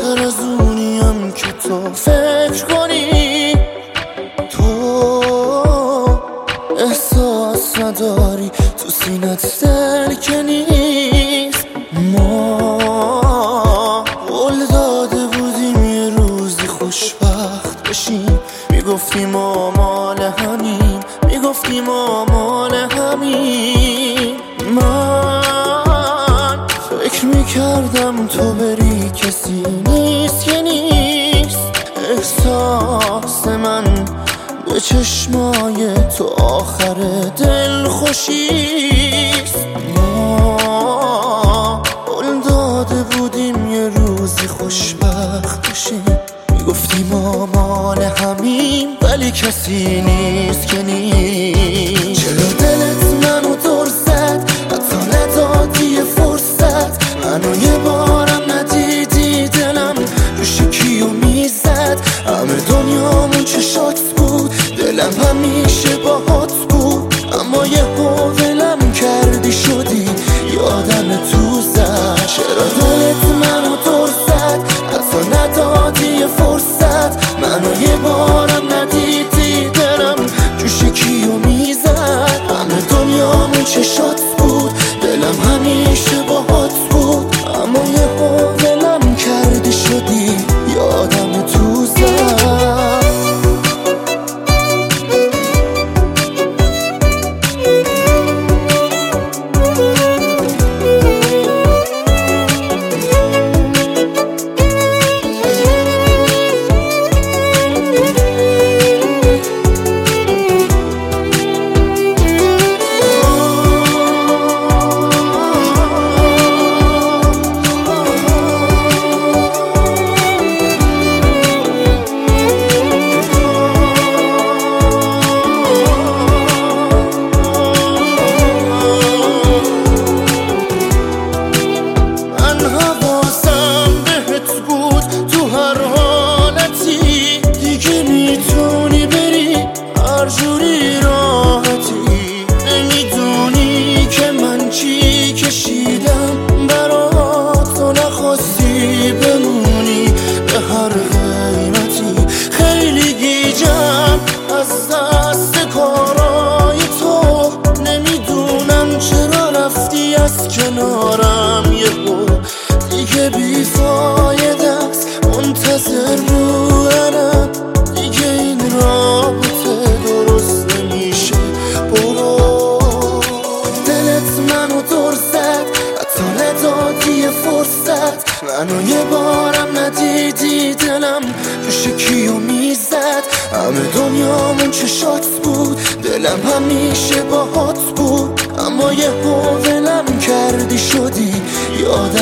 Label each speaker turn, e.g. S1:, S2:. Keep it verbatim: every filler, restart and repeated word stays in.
S1: آخر از اونیم که تو فکر کنی، تو احساس نداری تو سینت دل که نیست. ما قول داده بودیم یه روزی خوشبخت بشیم، میگفتیم آمال همین، میگفتیم آمال همین. من فکر میکردم تو بری کسی نیست که نیست. احساس من به چشمای تو آخر دل خوشیست. ما قول داده بودیم یه روزی خوشبخت بشیم، میگفتیم آمال همین، ولی کسی نیست که نیست. چرا دلت منو دور زد، حتی ندادی یه فرصت، منو یه بارم ندیدی، دلم رو شکیو میزد. همه دنیامون چشات بود، دلم همیشه باهات بود، اما یه ولم کردی شدی یادم تو زد. چرا دلت منو دور زد، حتی ندادی یه فرصت، منو یه بارم ندیدی، دلم جوشکیو میزد. همه دنیامون چشات بود، دلم همیشه باهات بود، اما یه ولم کردی شدی یادم تو زد. خیلی گیجم از دست کارای تو، نمیدونم چرا رفتی از کنارم یهو، دیگه بیفایده است منتظر بودنم، دیگه این رابطه درست نمیشه. برو دلت منو دور زد، حتی ندادی یه فرصت، منو یه بارم ندیدی، دلم تو شکیو میزد. همه دنیامون چشات بود، دلم همیشه باهات بود، اما یه ولم کردی شدی یادم